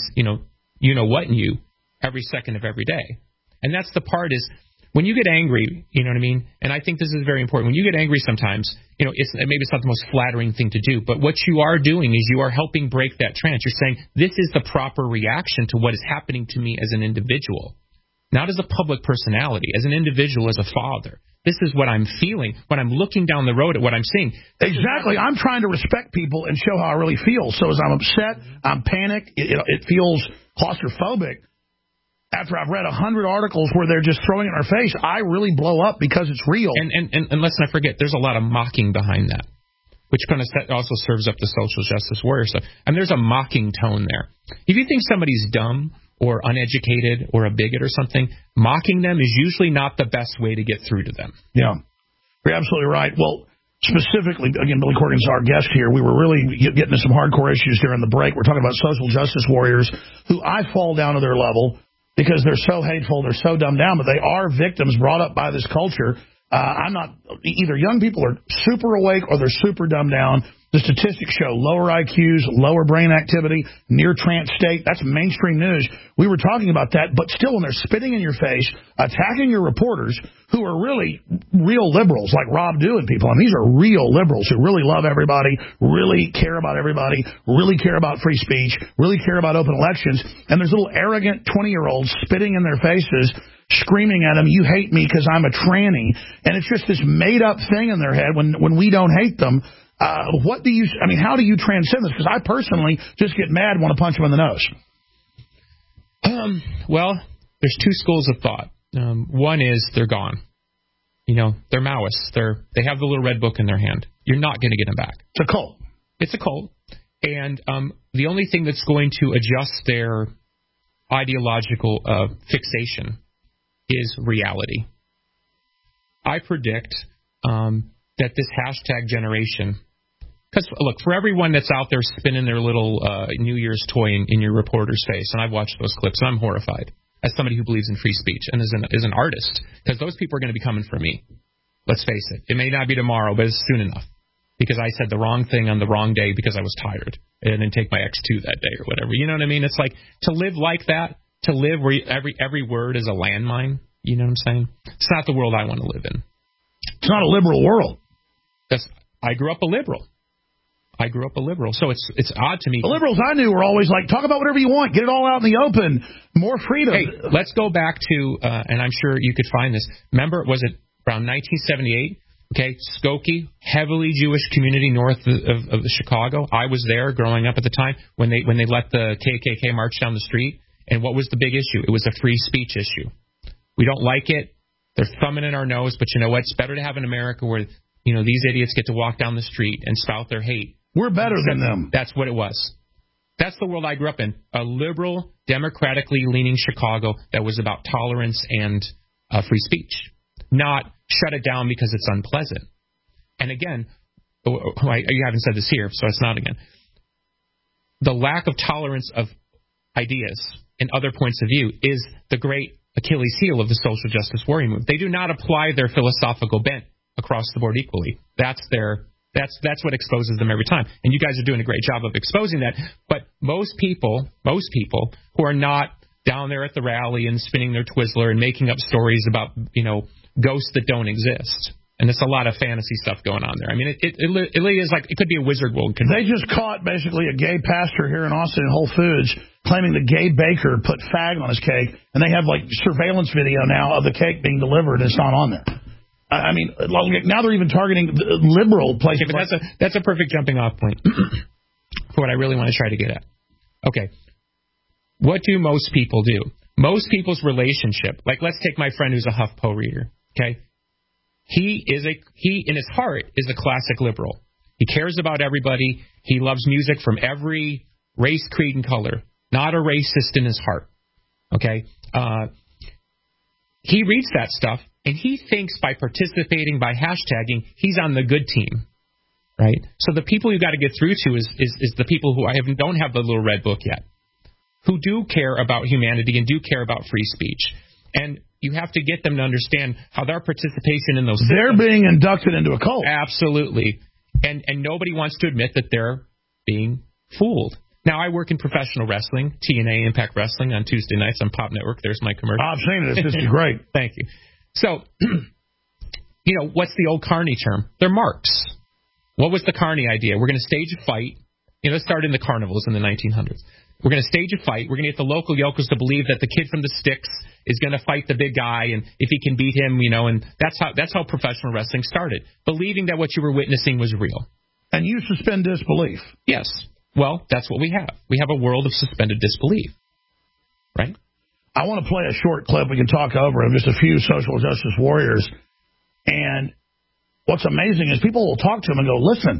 what in you every second of every day. And that's the part is, when you get angry, you know what I mean? And I think this is very important. When you get angry sometimes, maybe it's not the most flattering thing to do, but what you are doing is you are helping break that trance. You're saying, this is the proper reaction to what is happening to me as an individual, not as a public personality, as an individual, as a father. This is what I'm feeling when I'm looking down the road at what I'm seeing. Exactly. I'm trying to respect people and show how I really feel. So as I'm upset, I'm panicked, it feels claustrophobic. After I've read 100 articles where they're just throwing it in our face, I really blow up because it's real. And let's not forget, there's a lot of mocking behind that, which kind of also serves up the social justice warrior stuff. And there's a mocking tone there. If you think somebody's dumb or uneducated or a bigot or something, mocking them is usually not the best way to get through to them. Yeah, you're absolutely right. Well, specifically, again, Billy Corgan's our guest here. We were really getting into some hardcore issues during the break. We're talking about social justice warriors who I fall down to their level because they're so hateful, they're so dumbed down, but they are victims brought up by this culture. I'm not, either young people are super awake or they're super dumbed down. The statistics show lower IQs, lower brain activity, near trance state. That's mainstream news. We were talking about that, but still when they're spitting in your face, attacking your reporters who are really real liberals like Rob Dew and people. And these are real liberals who really love everybody, really care about everybody, really care about free speech, really care about open elections. And there's little arrogant 20-year-olds spitting in their faces, screaming at them, you hate me because I'm a tranny. And it's just this made-up thing in their head when we don't hate them. How do you transcend this? Because I personally just get mad and want to punch them in the nose. Well, there's two schools of thought. One is they're gone. They're Maoists. They have the little red book in their hand. You're not going to get them back. It's a cult. It's a cult. And the only thing that's going to adjust their ideological fixation is reality. I predict that this hashtag generation, because, look, for everyone that's out there spinning their little New Year's toy in your reporter's face, and I've watched those clips, and I'm horrified as somebody who believes in free speech and is an artist, because those people are going to be coming for me. Let's face it. It may not be tomorrow, but it's soon enough. because I said the wrong thing on the wrong day because I was tired and didn't take my X2 that day or whatever. You know what I mean? It's like to live like that, to live where every word is a landmine. You know what I'm saying? It's not the world I want to live in. It's not a liberal world. I grew up a liberal. So it's odd to me. The liberals I knew were always like, talk about whatever you want, get it all out in the open, more freedom. Hey, let's go back to, and I'm sure you could find this. Remember, was it around 1978? Okay, Skokie, heavily Jewish community north of Chicago. I was there growing up at the time when they let the KKK march down the street. And what was the big issue? It was a free speech issue. We don't like it. They're thumbing in our nose, but you know what? It's better to have an America where, you know, these idiots get to walk down the street and spout their hate. We're better than them. That's what it was. That's the world I grew up in. A liberal, democratically leaning Chicago that was about tolerance and free speech. Not shut it down because it's unpleasant. And again, you haven't said this here, so it's not again. The lack of tolerance of ideas and other points of view is the great Achilles heel of the social justice warrior movement. They do not apply their philosophical bent across the board equally. That's what exposes them every time. And you guys are doing a great job of exposing that. But most people who are not down there at the rally and spinning their Twizzler and making up stories about, you know, ghosts that don't exist. And there's a lot of fantasy stuff going on there. I mean, it really is like, it could be a wizard world. They just caught basically a gay pastor here in Austin in Whole Foods claiming the gay baker put fag on his cake, and they have like surveillance video now of the cake being delivered, and it's not on there. I mean, now they're even targeting liberal places. Okay, but that's a perfect jumping off point for what I really want to try to get at. Okay, what do most people do? Most people's relationship, like let's take my friend who's a HuffPo reader, okay? He in his heart is a classic liberal. He cares about everybody. He loves music from every race, creed, and color. Not a racist in his heart. Okay? He reads that stuff, and he thinks by participating, by hashtagging, he's on the good team. Right? So the people you got to get through to is the people who don't have the little red book yet, who do care about humanity and do care about free speech. And you have to get them to understand how their participation in those systems, they're being inducted into a cult. Absolutely. And nobody wants to admit that they're being fooled. Now, I work in professional wrestling, TNA Impact Wrestling on Tuesday nights on Pop Network. There's my commercial. I've seen it. It's just great. Thank you. So, you know, what's the old Carney term? They're marks. What was the Carney idea? We're going to stage a fight. You know, it started in the carnivals in the 1900s. We're going to stage a fight. We're going to get the local yokels to believe that the kid from the sticks is going to fight the big guy, and if he can beat him, you know, and that's how professional wrestling started, believing that what you were witnessing was real. And you suspend disbelief. Yes. Well, that's what we have. We have a world of suspended disbelief, right? I want to play a short clip we can talk over of just a few social justice warriors. And what's amazing is people will talk to them and go, listen,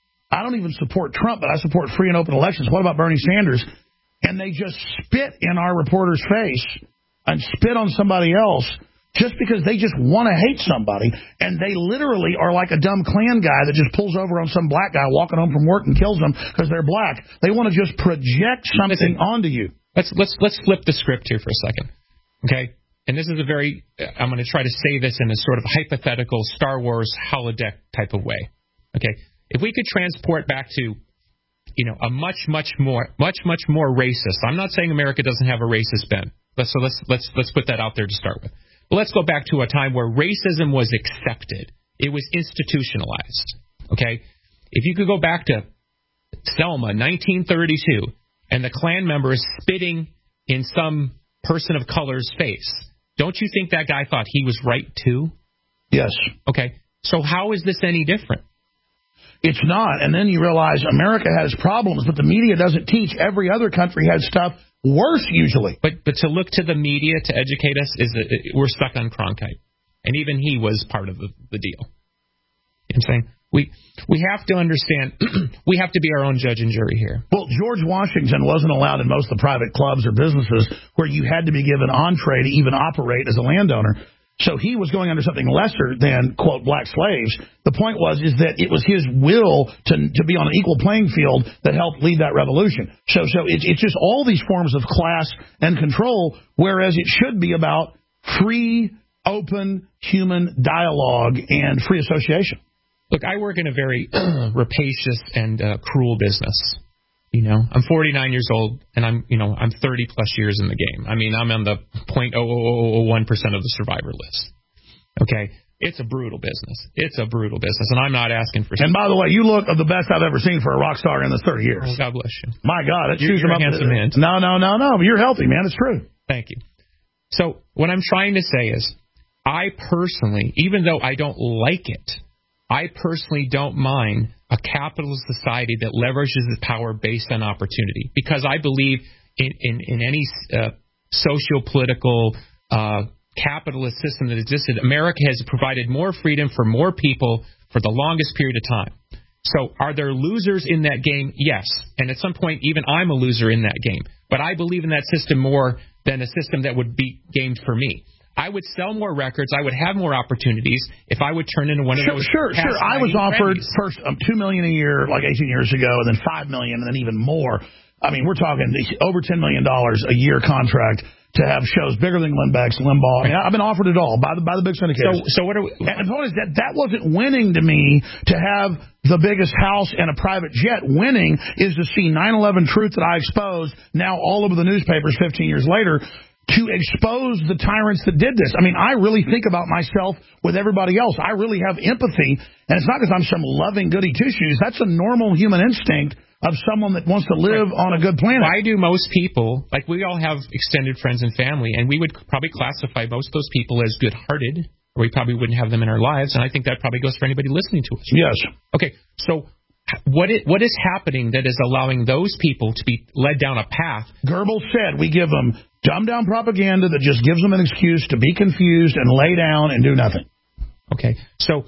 I don't even support Trump, but I support free and open elections. What about Bernie Sanders? And they just spit in our reporter's face and spit on somebody else just because they just want to hate somebody. And they literally are like a dumb Klan guy that just pulls over on some black guy walking home from work and kills them because they're black. They want to just project something onto you. Let's flip the script here for a second, okay? And this is I'm going to try to say this in a sort of hypothetical Star Wars holodeck type of way, okay? If we could transport back to, you know, a much more racist. I'm not saying America doesn't have a racist bent. Let's put that out there to start with. But let's go back to a time where racism was accepted. It was institutionalized. Okay? If you could go back to Selma, 1932, and the Klan member is spitting in some person of color's face, don't you think that guy thought he was right too? Yes. Okay. So how is this any different? It's not. And then you realize America has problems, but the media doesn't teach. Every other country has stuff worse usually. But to look to the media to educate us is that we're stuck on Cronkite. And even he was part of the deal. You know what I'm saying? We have to understand, we have to be our own judge and jury here. Well, George Washington wasn't allowed in most of the private clubs or businesses where you had to be given entree to even operate as a landowner. So he was going under something lesser than, quote, black slaves. The point was that it was his will to be on an equal playing field that helped lead that revolution. So it's just all these forms of class and control, whereas it should be about free, open, human dialogue and free association. Look, I work in a very rapacious and cruel business. You know, I'm 49 years old, and I'm 30 plus years in the game. I mean, I'm on the 0.0001% of the survivor list. Okay, it's a brutal business. It's a brutal business, and I'm not asking for. And by the way, you look the best I've ever seen for a rock star in the 30 years. Oh, God bless you. My God, it you're shoots him up. Handsome man. No. You're healthy, man. It's true. Thank you. So what I'm trying to say is, I personally, even though I don't like it, I personally don't mind a capitalist society that leverages its power based on opportunity, because I believe in any socio-political capitalist system that existed, America has provided more freedom for more people for the longest period of time. So are there losers in that game? Yes. And at some point, even I'm a loser in that game. But I believe in that system more than a system that would be gamed for me. I would sell more records. I would have more opportunities if I would turn into one of those. Sure. I was offered first $2 million a year, like 18 years ago, and then $5 million, and then even more. I mean, we're talking over $10 million a year contract to have shows bigger than Glenn Beck's, Limbaugh. I mean, I've been offered it all by the big syndicators. So what are we? And the point is that wasn't winning to me. To have the biggest house and a private jet, winning is to see 9/11 truth that I exposed now all over the newspapers 15 years later, to expose the tyrants that did this. I mean, I really think about myself with everybody else. I really have empathy, and it's not because I'm some loving goody two-shoes. That's a normal human instinct of someone that wants to live on a good planet. Why do most people, like we all have extended friends and family, and we would probably classify most of those people as good-hearted, or we probably wouldn't have them in our lives, and I think that probably goes for anybody listening to us. Yes. Okay, so what is happening that is allowing those people to be led down a path? Goebbels said we give them dumbed-down propaganda that just gives them an excuse to be confused and lay down and do nothing. Okay, so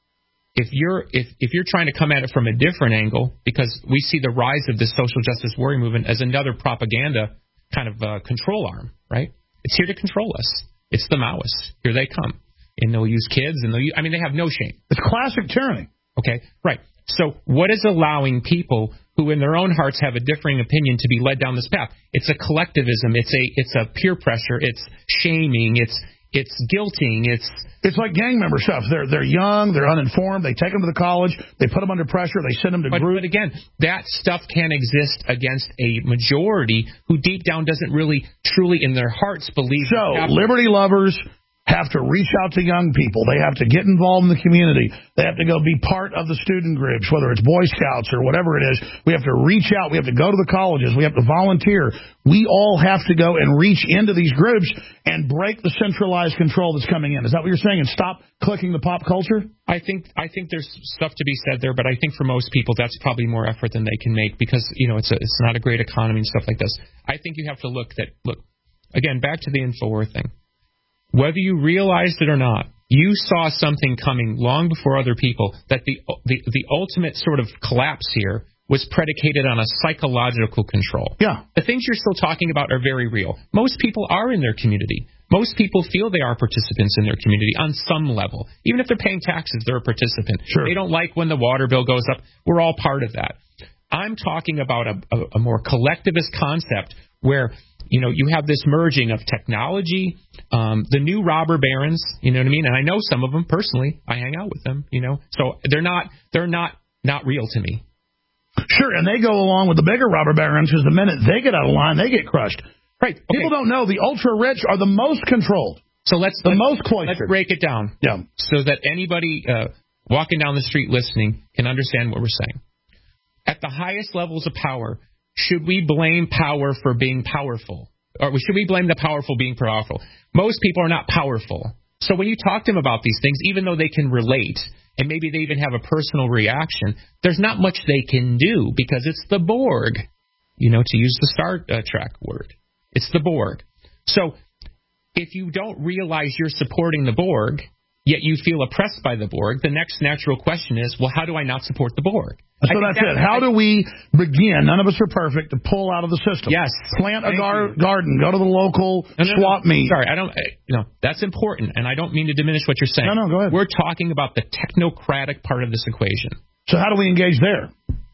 if you're trying to come at it from a different angle, because we see the rise of this social justice warrior movement as another propaganda kind of control arm, right? It's here to control us. It's the Maoists. Here they come. And they'll use kids, and they have no shame. It's classic tyranny. Okay, right. So what is allowing people who in their own hearts have a differing opinion to be led down this path? It's a collectivism. It's a peer pressure. It's shaming. It's guilting. It's like gang member stuff. They're young. They're uninformed. They take them to the college. They put them under pressure. They send them to group. But again, that stuff can exist against a majority who deep down doesn't really truly in their hearts believe. So liberty lovers have to reach out to young people. They have to get involved in the community. They have to go be part of the student groups, whether it's Boy Scouts or whatever it is. We have to reach out. We have to go to the colleges. We have to volunteer. We all have to go and reach into these groups and break the centralized control that's coming in. Is that what you're saying? And stop clicking the pop culture? I think there's stuff to be said there, but I think for most people that's probably more effort than they can make, because it's not a great economy and stuff like this. I think you have to look again, back to the InfoWar thing. Whether you realized it or not, you saw something coming long before other people, that the ultimate sort of collapse here was predicated on a psychological control. Yeah. The things you're still talking about are very real. Most people are in their community. Most people feel they are participants in their community on some level. Even if they're paying taxes, they're a participant. Sure. They don't like when the water bill goes up. We're all part of that. I'm talking about a more collectivist concept where you have this merging of technology, the new robber barons, you know what I mean? And I know some of them personally. I hang out with them, So they're not real to me. Sure, and they go along with the bigger robber barons because the minute they get out of line, they get crushed. Right. Okay. People don't know the ultra-rich are the most controlled. So let's most cloistered. Let's break it down. Yeah. So that anybody walking down the street listening can understand what we're saying. At the highest levels of power, should we blame power for being powerful? Or should we blame the powerful being powerful? Most people are not powerful. So when you talk to them about these things, even though they can relate, and maybe they even have a personal reaction, there's not much they can do because it's the Borg, to use the Star Trek word. It's the Borg. So if you don't realize you're supporting the Borg, yet you feel oppressed by the Borg, the next natural question is, well, how do I not support the Borg? So that's it. How do we begin? None of us are perfect, to pull out of the system. Yes. Plant a garden. Go to the local swap meet. Sorry, that's important, and I don't mean to diminish what you're saying. No, go ahead. We're talking about the technocratic part of this equation. So how do we engage there?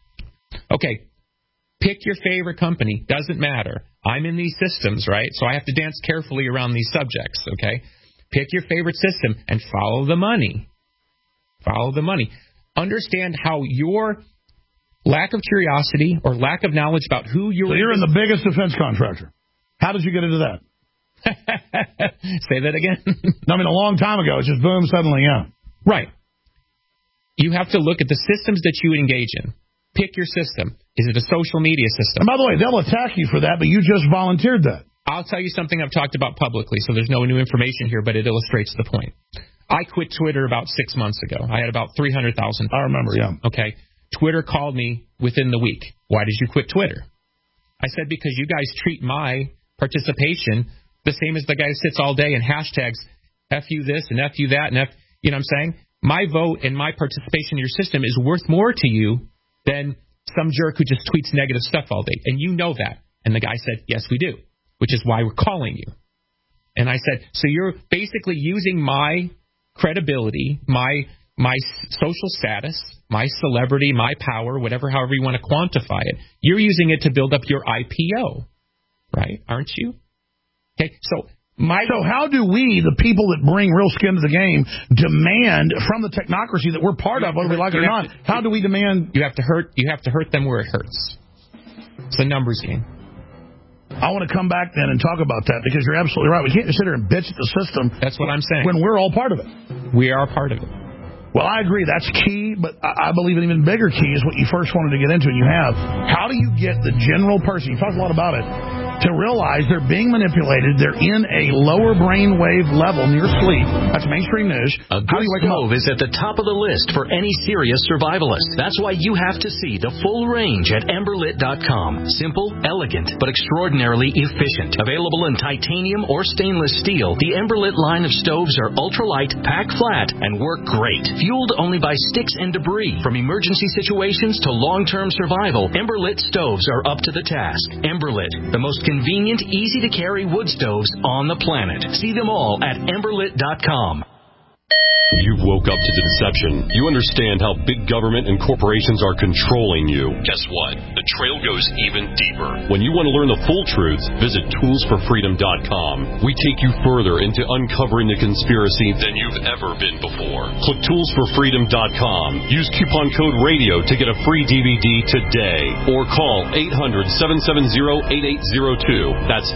Okay. Pick your favorite company. Doesn't matter. I'm in these systems, right? So I have to dance carefully around these subjects, okay? Pick your favorite system and follow the money. Follow the money. understand how your lack of curiosity or lack of knowledge about who you're... So you're in the biggest defense contractor. How did you get into that? Say that again? I mean, a long time ago. It's just boom, suddenly, yeah. Right. You have to look at the systems that you engage in. Pick your system. Is it a social media system? And by the way, they'll attack you for that, but you just volunteered that. I'll tell you something I've talked about publicly, so there's no new information here, but it illustrates the point. I quit Twitter about 6 months ago. I had about 300,000 followers. I remember, yeah. Okay. Twitter called me within the week. Why did you quit Twitter? I said, because you guys treat my participation the same as the guy who sits all day and hashtags F you this and F you that and F, you know what I'm saying? My vote and my participation in your system is worth more to you than some jerk who just tweets negative stuff all day. And you know that. And the guy said, yes, we do, which is why we're calling you. And I said, so you're basically using my credibility, my social status, my celebrity, my power, however you want to quantify it. You're using it to build up your IPO, right? Aren't you? Okay, so how do we, the people that bring real skin to the game, demand from the technocracy that we're part of, whether we like it or not? How do we demand? You have to hurt them where it hurts. It's a numbers game. I want to come back then and talk about that, because you're absolutely right. We can't just sit here and bitch at the system. That's what I'm saying. When we're all part of it. We are part of it. Well, I agree. That's key, but I believe an even bigger key is what you first wanted to get into, and you have. How do you get the general person, you talked a lot about it, to realize they're being manipulated, they're in a lower brain wave level near sleep? That's mainstream news. A good stove is at the top of the list for any serious survivalist. That's why you have to see the full range at Emberlit.com. Simple, elegant, but extraordinarily efficient. Available in titanium or stainless steel, the Emberlit line of stoves are ultralight, pack flat, and work great. Fueled only by sticks and debris. From emergency situations to long-term survival, Emberlit stoves are up to the task. Emberlit, the most convenient, easy-to-carry wood stoves on the planet. See them all at Emberlit.com. You've woke up to the deception. You understand how big government and corporations are controlling you. Guess what? The trail goes even deeper. When you want to learn the full truth, visit toolsforfreedom.com. We take you further into uncovering the conspiracy than you've ever been before. Click toolsforfreedom.com. Use coupon code RADIO to get a free DVD today. Or call 800-770-8802. That's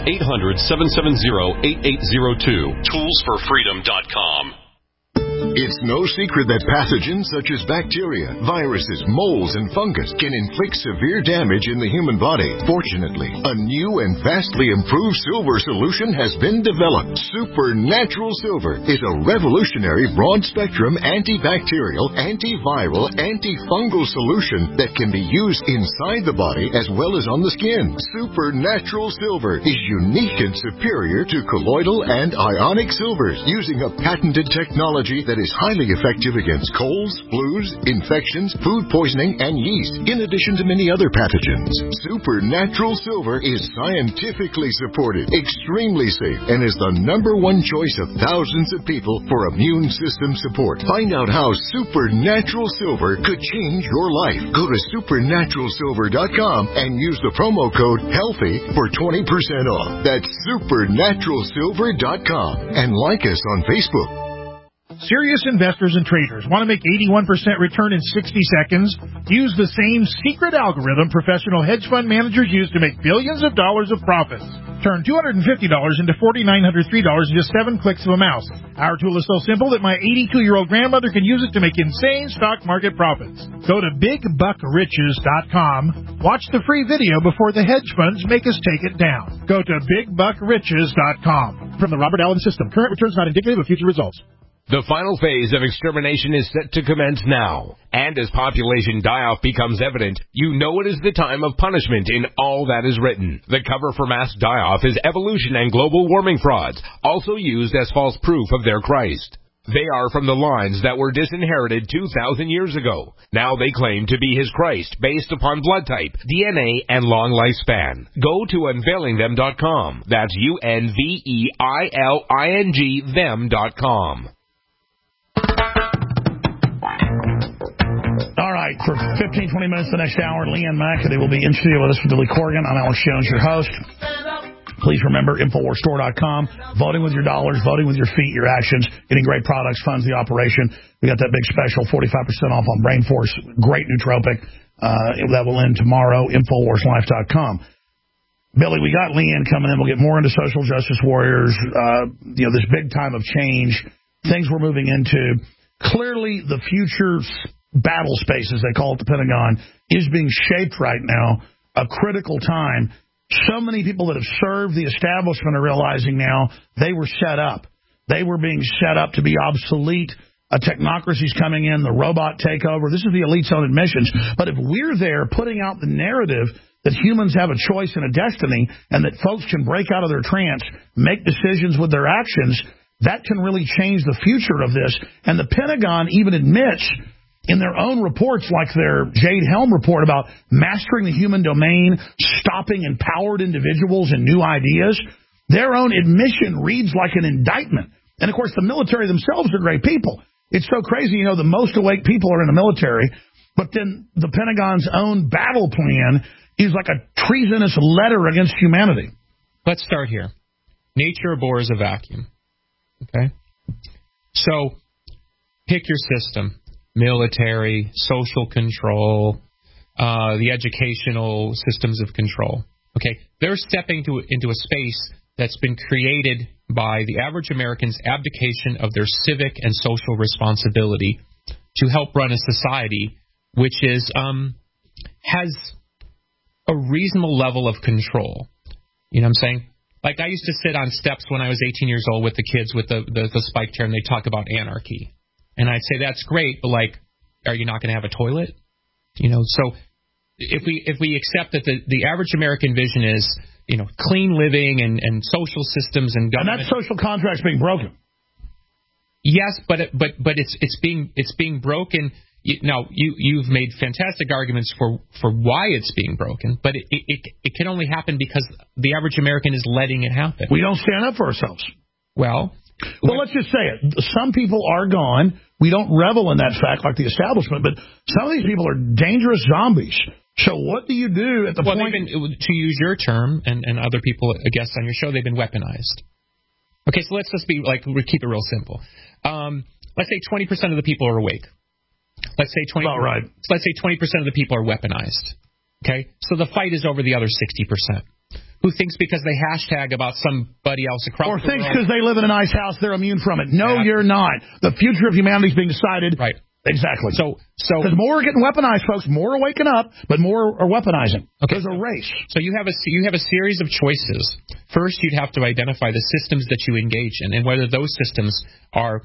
800-770-8802. Toolsforfreedom.com. It's no secret that pathogens such as bacteria, viruses, molds, and fungus can inflict severe damage in the human body. Fortunately, a new and vastly improved silver solution has been developed. Supernatural Silver is a revolutionary broad-spectrum antibacterial, antiviral, antifungal solution that can be used inside the body as well as on the skin. Supernatural Silver is unique and superior to colloidal and ionic silvers, using a patented technology that is highly effective against colds, flus, infections, food poisoning, and yeast, in addition to many other pathogens. Supernatural Silver is scientifically supported, extremely safe, and is the #1 choice of thousands of people for immune system support. Find out how Supernatural Silver could change your life. Go to supernaturalsilver.com and use the promo code HEALTHY for 20% off. That's supernaturalsilver.com. And like us on Facebook. Serious investors and traders want to make 81% return in 60 seconds? Use the same secret algorithm professional hedge fund managers use to make billions of dollars of profits. Turn $250 into $4,903 in just 7 clicks of a mouse. Our tool is so simple that my 82-year-old grandmother can use it to make insane stock market profits. Go to BigBuckRiches.com. Watch the free video before the hedge funds make us take it down. Go to BigBuckRiches.com. From the Robert Allen System, current returns not indicative of future results. The final phase of extermination is set to commence now. And as population die-off becomes evident, you know it is the time of punishment in all that is written. The cover for mass die-off is evolution and global warming frauds, also used as false proof of their Christ. They are from the lines that were disinherited 2,000 years ago. Now they claim to be his Christ based upon blood type, DNA, and long lifespan. Go to unveilingthem.com. That's UNVEILING them.com. All right, for 15, 20 minutes the next hour, Leanne McAdee will be in studio with us with Billy Corgan. I'm Alex Jones, your host. Please remember, InfoWarsStore.com. Voting with your dollars, voting with your feet, your actions, getting great products, funds the operation. We got that big special, 45% off on Brain Force. Great nootropic. That will end tomorrow, InfoWarsLife.com. Billy, we got Leanne coming in. We'll get more into social justice warriors, this big time of change, things we're moving into. Clearly, the future battle space, as they call it, the Pentagon, is being shaped right now, a critical time. So many people that have served the establishment are realizing now they were set up. They were being set up to be obsolete. A technocracy's coming in, the robot takeover. This is the elite's own admissions. But if we're there putting out the narrative that humans have a choice and a destiny, and that folks can break out of their trance, make decisions with their actions, that can really change the future of this. And the Pentagon even admits in their own reports, like their Jade Helm report about mastering the human domain, stopping empowered individuals and new ideas, their own admission reads like an indictment. And, of course, the military themselves are great people. It's so crazy, the most awake people are in the military, but then the Pentagon's own battle plan is like a treasonous letter against humanity. Let's start here. Nature abhors a vacuum. Okay? So, pick your system. Military, social control, the educational systems of control. Okay? They're stepping into a space that's been created by the average American's abdication of their civic and social responsibility to help run a society which has a reasonable level of control. You know what I'm saying? Like, I used to sit on steps when I was 18 years old with the kids with the spike chair, and they talk about anarchy. And I'd say, that's great, but, like, are you not going to have a toilet? So if we accept that the average American vision is, clean living and social systems and government. And that social contract's being broken. Yes, but it's being broken. Now, you've made fantastic arguments for why it's being broken, but it can only happen because the average American is letting it happen. We don't stand up for ourselves. Well, let's just say it. Some people are gone. We don't revel in that fact like the establishment, but some of these people are dangerous zombies. So what do you do at the point... Well, to use your term, and other people, guests on your show, they've been weaponized. Okay, so let's just we keep it real simple. Let's say 20% of the people are awake. Let's say 20%. About right. Let's say 20% of the people are weaponized. Okay, so the fight is over the other 60%. Who thinks because they hashtag about somebody else across the world. Or thinks because they live in a nice house, they're immune from it. No, you're not. The future of humanity is being decided. Right. Exactly. So because more are getting weaponized, folks. More are waking up, but more are weaponizing. Okay. There's a race. So you have a series of choices. First, you'd have to identify the systems that you engage in, and whether those systems are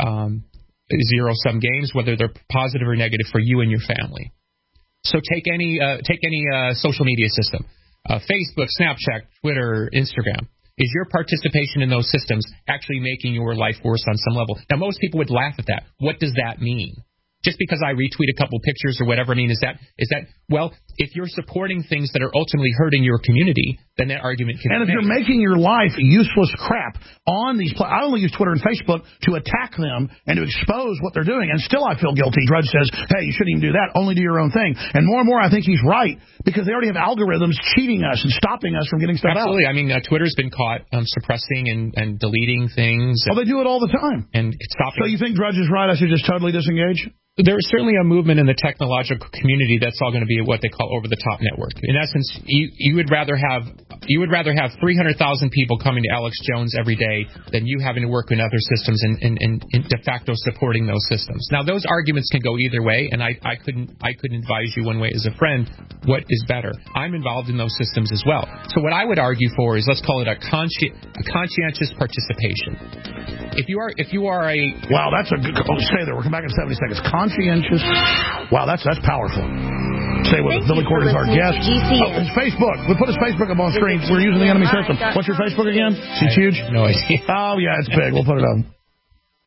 zero-sum games, whether they're positive or negative for you and your family. So take any social media system. Facebook, Snapchat, Twitter, Instagram. Is your participation in those systems actually making your life worse on some level? Now, most people would laugh at that. What does that mean? Just because I retweet a couple pictures or whatever, is that well, if you're supporting things that are ultimately hurting your community, then that argument can be made. And if you're making your life useless crap on these I only use Twitter and Facebook to attack them and to expose what they're doing, and still I feel guilty. Drudge says, hey, you shouldn't even do that. Only do your own thing. And more, I think he's right, because they already have algorithms cheating us and stopping us from getting stuff Absolutely. out. Absolutely. Twitter's been caught suppressing and deleting things. Well, they do it all the time. And it's stopping. So you think Drudge is right? I should just totally disengage? There is certainly a movement in the technological community that's all going to be what they call over-the-top network. In essence, you would rather have 300,000 people coming to Alex Jones every day than you having to work in other systems and de facto supporting those systems. Now, those arguments can go either way, and I couldn't advise you one way as a friend what is better. I'm involved in those systems as well. So what I would argue for is, let's call it a conscientious participation. If you are a wow, that's a good. Stay there. We'll come back in 70 seconds. Conscientious. Wow, that's powerful. Stay with us. Billy Corgan is our guest. His Facebook. We put his Facebook up on screen. We're using the enemy system. What's your Facebook again? It's huge. No idea. Oh yeah, it's big. We'll put it on.